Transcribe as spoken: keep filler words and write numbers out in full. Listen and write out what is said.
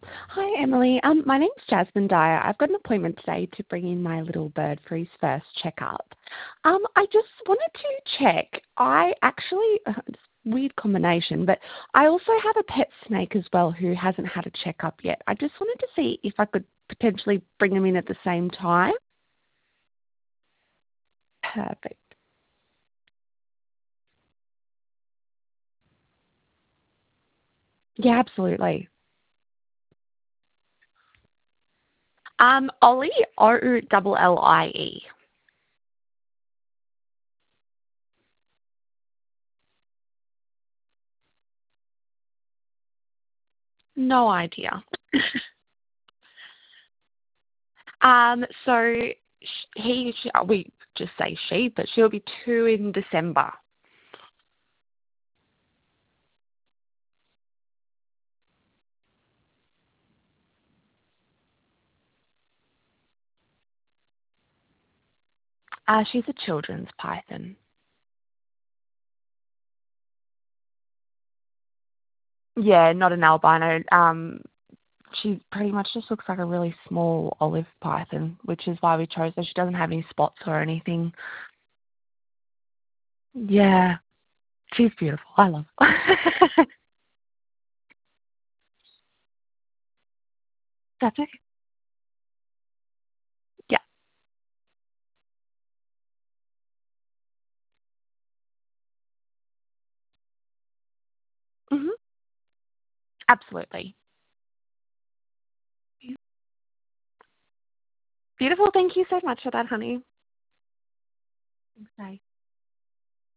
Hi, Emily. Um, my name's Jasmine Dyer. I've got an appointment today to bring in my little bird for his first checkup. Um, I just wanted to check. I actually, uh, it's a weird combination, but I also have a pet snake as well who hasn't had a checkup yet. I just wanted to see if I could potentially bring them in at the same time. Perfect. Yeah, absolutely. Um, Ollie, O double L I E. No idea. Um, so sh- he, sh- we just say she, but she'll be two in December. Uh, she's a children's python. Yeah, not an albino. Um, she pretty much just looks like a really small olive python, which is why we chose her. She doesn't have any spots or anything. Yeah, she's beautiful. I love her. That's okay. Yeah. hmm Absolutely. Beautiful. Thank you so much for that, honey. Thanks, bye.